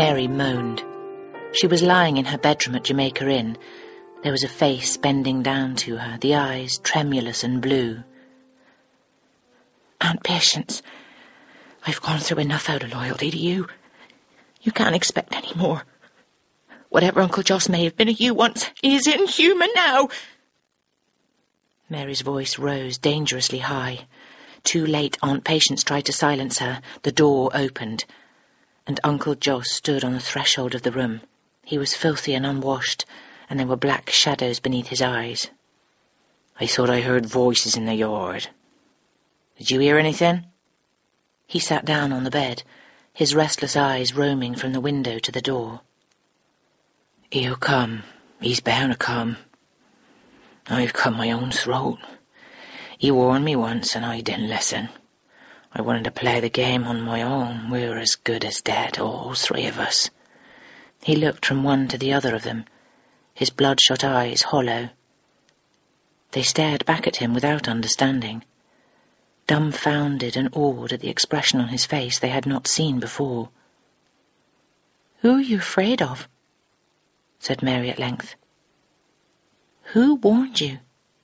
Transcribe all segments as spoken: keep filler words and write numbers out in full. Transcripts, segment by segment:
Mary moaned. She was lying in her bedroom at Jamaica Inn. There was a face bending down to her, the eyes tremulous and blue. "Aunt Patience, I've gone through enough out of loyalty to you. You can't expect any more. Whatever Uncle Joss may have been to you once, he is inhuman now." Mary's voice rose dangerously high. Too late, Aunt Patience tried to silence her. The door opened, and Uncle Joss stood on the threshold of the room. He was filthy and unwashed, and there were black shadows beneath his eyes. "I thought I heard voices in the yard. Did you hear anything?" He sat down on the bed, his restless eyes roaming from the window to the door. "He'll come. He's bound to come. I've cut my own throat. He warned me once and I didn't listen. I wanted to play the game on my own. We're as good as dead, all three of us." He looked from one to the other of them, his bloodshot eyes hollow. They stared back at him without understanding. Dumbfounded and awed at the expression on his face they had not seen before. "Who are you afraid of?" said Mary at length. "Who warned you?"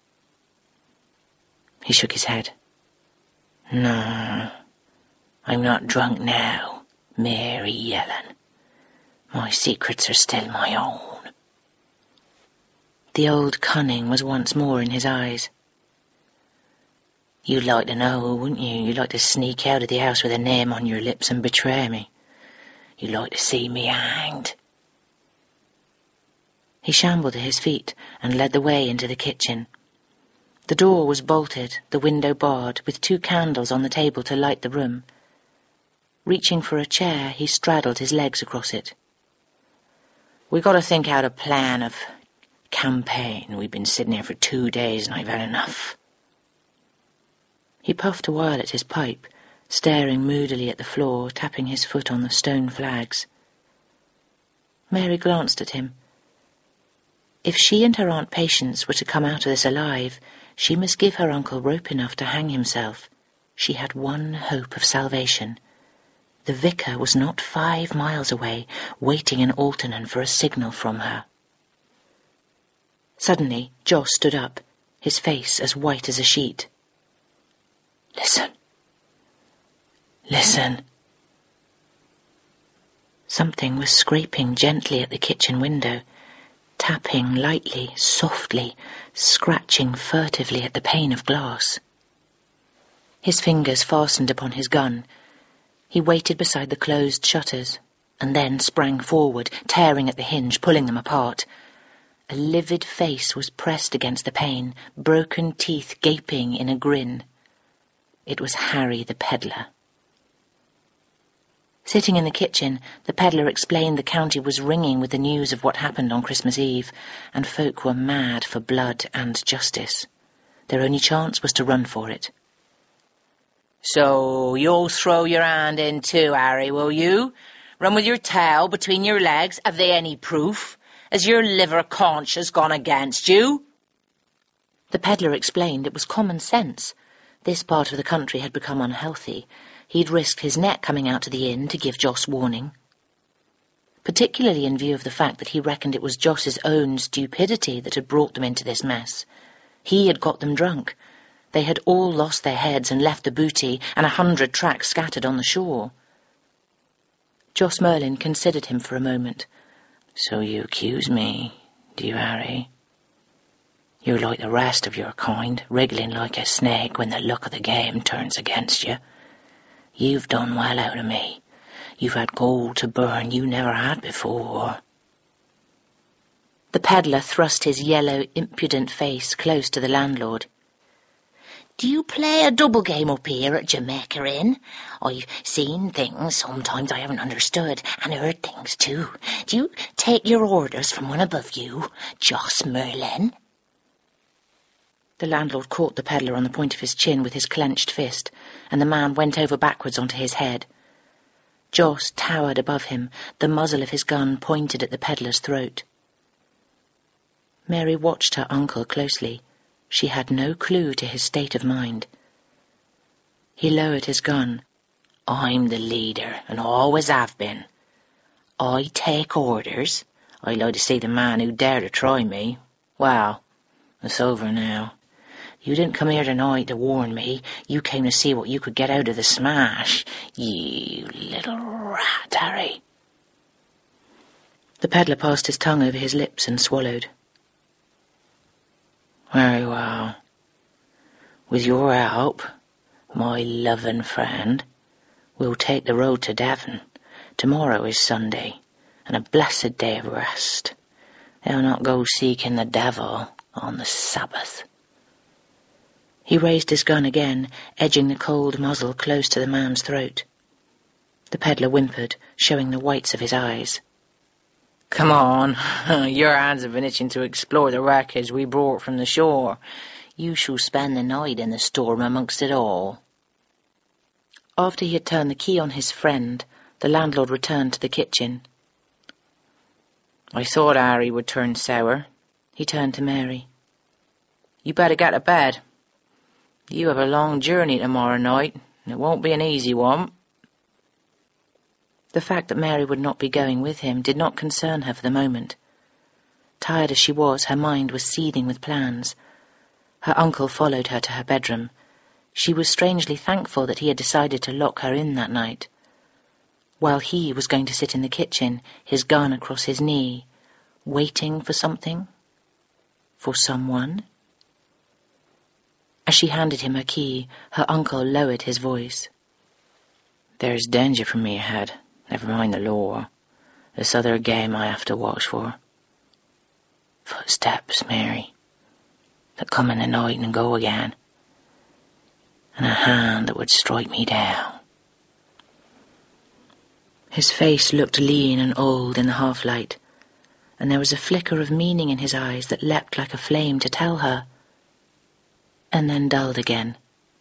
He shook his head. "No, I'm not drunk now, Mary Ellen. My secrets are still my own." The old cunning was once more in his eyes. "You'd like to know, wouldn't you? You'd like to sneak out of the house with a name on your lips and betray me. You'd like to see me hanged." He shambled to his feet and led the way into the kitchen. The door was bolted, the window barred, with two candles on the table to light the room. Reaching for a chair, he straddled his legs across it. "We got to think out a plan of campaign. We've been sitting here for two days and I've had enough." He puffed a while at his pipe, staring moodily at the floor, tapping his foot on the stone flags. Mary glanced at him. If she and her Aunt Patience were to come out of this alive, she must give her uncle rope enough to hang himself. She had one hope of salvation. The vicar was not five miles away, waiting in Alton for a signal from her. Suddenly, Joss stood up, his face as white as a sheet. "Listen. Listen." Something was scraping gently at the kitchen window, tapping lightly, softly, scratching furtively at the pane of glass. His fingers fastened upon his gun. He waited beside the closed shutters, and then sprang forward, tearing at the hinge, pulling them apart. A livid face was pressed against the pane, broken teeth gaping in a grin. It was Harry the peddler. Sitting in the kitchen, the peddler explained the county was ringing with the news of what happened on Christmas Eve, and folk were mad for blood and justice. Their only chance was to run for it. "So you'll throw your hand in too, Harry, will you? Run with your tail between your legs? Have they any proof? Has your liver conscience gone against you?" The peddler explained it was common sense. This part of the country had become unhealthy. He'd risked his neck coming out to the inn to give Joss warning. Particularly in view of the fact that he reckoned it was Joss's own stupidity that had brought them into this mess. He had got them drunk. They had all lost their heads and left the booty and a hundred tracks scattered on the shore. Joss Merlin considered him for a moment. "So you accuse me, do you, Harry? You're like the rest of your kind, wriggling like a snake when the luck of the game turns against you. You've done well out of me. You've had gold to burn you never had before." The peddler thrust his yellow, impudent face close to the landlord. "Do you play a double game up here at Jamaica Inn? I've seen things sometimes I haven't understood, and heard things too. Do you take your orders from one above you, Joss Merlin?" The landlord caught the peddler on the point of his chin with his clenched fist, and the man went over backwards onto his head. Joss towered above him, the muzzle of his gun pointed at the peddler's throat. Mary watched her uncle closely. She had no clue to his state of mind. He lowered his gun. "I'm the leader, and always have been. I take orders? I'd like to see the man who dare to try me. Well, it's over now. You didn't come here tonight to warn me. You came to see what you could get out of the smash. You little rat, Harry. The peddler passed his tongue over his lips and swallowed. Very well. With your help, my loving friend, we'll take the road to Devon. Tomorrow is Sunday, and a blessed day of rest. They'll not go seeking the devil on the Sabbath. He raised his gun again, edging the cold muzzle close to the man's throat. The peddler whimpered, showing the whites of his eyes. Come on, your hands have been itching to explore the wreckage we brought from the shore. You shall spend the night in the storm amongst it all. After he had turned the key on his friend, the landlord returned to the kitchen. I thought Harry would turn sour. He turned to Mary. You better get to bed. You have a long journey tomorrow night, and it won't be an easy one. The fact that Mary would not be going with him did not concern her for the moment. Tired as she was, her mind was seething with plans. Her uncle followed her to her bedroom. She was strangely thankful that he had decided to lock her in that night, while he was going to sit in the kitchen, his gun across his knee, waiting for something, for someone. As she handed him her key, her uncle lowered his voice. There's danger for me ahead, never mind the law. This other game I have to watch for. Footsteps, Mary, that come in the night and go again, and a hand that would strike me down. His face looked lean and old in the half-light, and there was a flicker of meaning in his eyes that leapt like a flame to tell her, and then dulled again.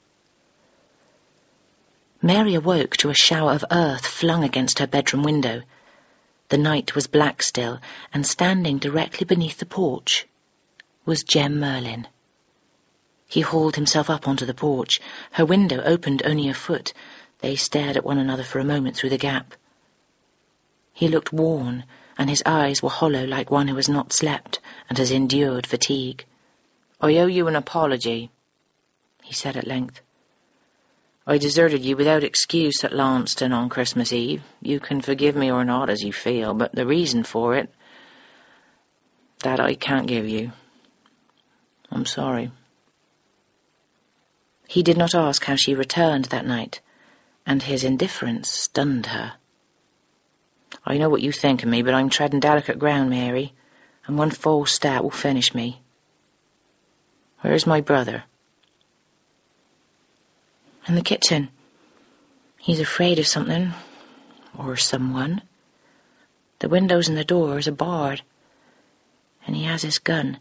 Mary awoke to a shower of earth flung against her bedroom window. The night was black still, and standing directly beneath the porch was Jem Merlin. He hauled himself up onto the porch. Her window opened only a foot. They stared at one another for a moment through the gap. He looked worn, and his eyes were hollow like one who has not slept and has endured fatigue. I owe you an apology, he said at length. I deserted you without excuse at Launceston on Christmas Eve. You can forgive me or not as you feel, but the reason for it, that I can't give you. I'm sorry. He did not ask how she returned that night, and his indifference stunned her. I know what you think of me, but I'm treading delicate ground, Mary, and one false step will finish me. Where's my brother? In the kitchen. He's afraid of something, or someone. The windows and the doors are barred, and he has his gun.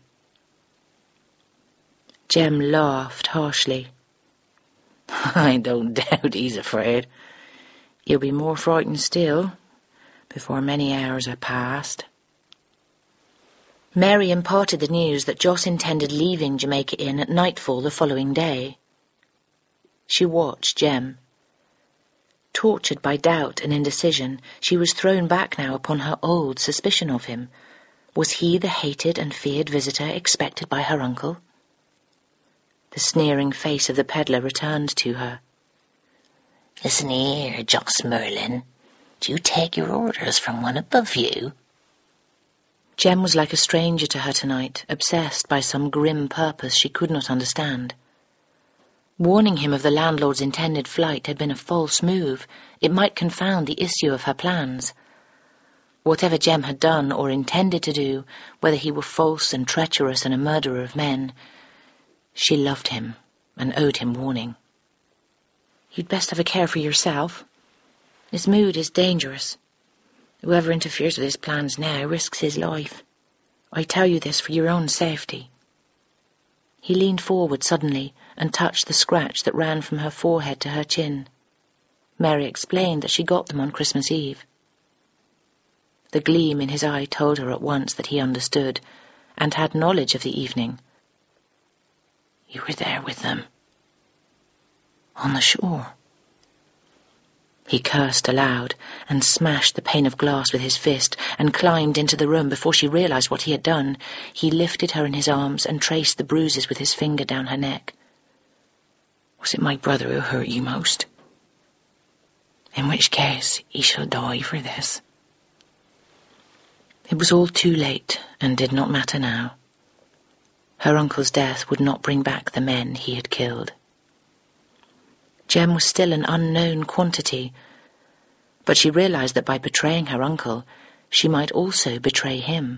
Jem laughed harshly. I don't doubt he's afraid. He'll be more frightened still, before many hours are past. Mary imparted the news that Joss intended leaving Jamaica Inn at nightfall the following day. She watched Jem. Tortured by doubt and indecision, she was thrown back now upon her old suspicion of him. Was he the hated and feared visitor expected by her uncle? The sneering face of the peddler returned to her. Listen here, Joss Merlin. Do you take your orders from one above you? Jem was like a stranger to her tonight, obsessed by some grim purpose she could not understand. Warning him of the landlord's intended flight had been a false move. It might confound the issue of her plans. Whatever Jem had done or intended to do, whether he were false and treacherous and a murderer of men, she loved him and owed him warning. You'd best have a care for yourself. His mood is dangerous. Whoever interferes with his plans now risks his life. I tell you this for your own safety. He leaned forward suddenly and touched the scratch that ran from her forehead to her chin. Mary explained that she got them on Christmas Eve. The gleam in his eye told her at once that he understood and had knowledge of the evening. You were there with them, on the shore. He cursed aloud and smashed the pane of glass with his fist and climbed into the room before she realized what he had done. He lifted her in his arms and traced the bruises with his finger down her neck. Was it my brother who hurt you most? In which case, he shall die for this. It was all too late and did not matter now. Her uncle's death would not bring back the men he had killed. Jem was still an unknown quantity, but she realized that by betraying her uncle, she might also betray him.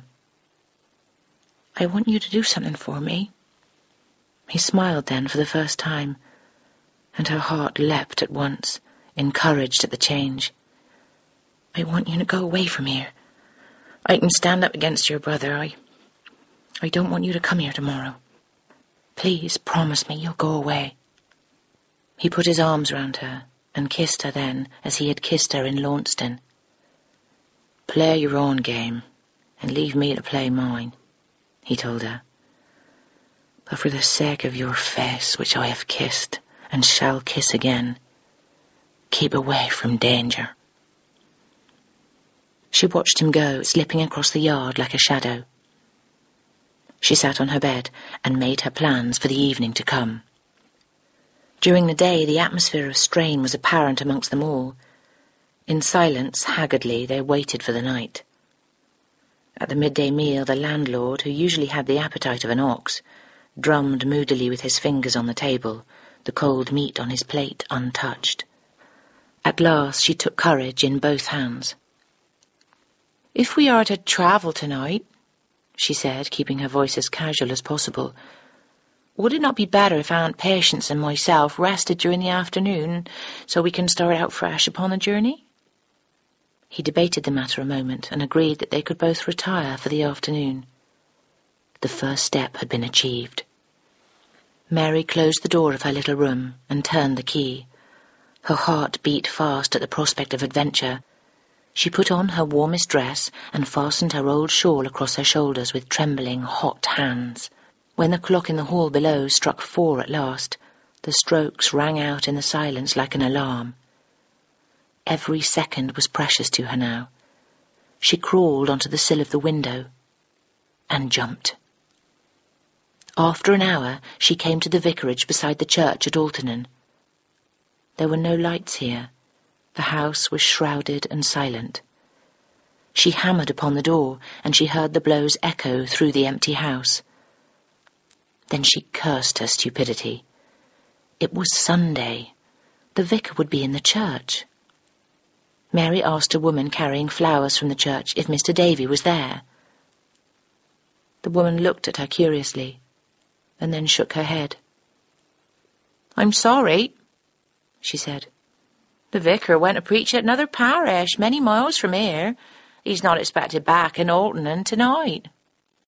I want you to do something for me. He smiled then for the first time, and her heart leapt at once, encouraged at the change. I want you to go away from here. I can stand up against your brother. I... I don't want you to come here tomorrow. Please promise me you'll go away. He put his arms round her and kissed her then as he had kissed her in Launceston. Play your own game and leave me to play mine, he told her. But for the sake of your face, which I have kissed and shall kiss again, keep away from danger. She watched him go, slipping across the yard like a shadow. She sat on her bed and made her plans for the evening to come. During the day, the atmosphere of strain was apparent amongst them all. In silence, haggardly, they waited for the night. At the midday meal, the landlord, who usually had the appetite of an ox, drummed moodily with his fingers on the table, the cold meat on his plate untouched. At last she took courage in both hands. "If we are to travel tonight," she said, keeping her voice as casual as possible, "would it not be better if Aunt Patience and myself rested during the afternoon, so we can start out fresh upon the journey?" He debated the matter a moment and agreed that they could both retire for the afternoon. The first step had been achieved. Mary closed the door of her little room and turned the key. Her heart beat fast at the prospect of adventure. She put on her warmest dress and fastened her old shawl across her shoulders with trembling, hot hands. When the clock in the hall below struck four at last, the strokes rang out in the silence like an alarm. Every second was precious to her now. She crawled onto the sill of the window and jumped. After an hour, she came to the vicarage beside the church at Altonan. There were no lights here. The house was shrouded and silent. She hammered upon the door, and she heard the blows echo through the empty house. Then she cursed her stupidity. It was Sunday. The vicar would be in the church. Mary asked a woman carrying flowers from the church if Mister Davy was there. The woman looked at her curiously, and then shook her head. "I'm sorry," she said. "The vicar went to preach at another parish, many miles from here. He's not expected back in Altonan tonight."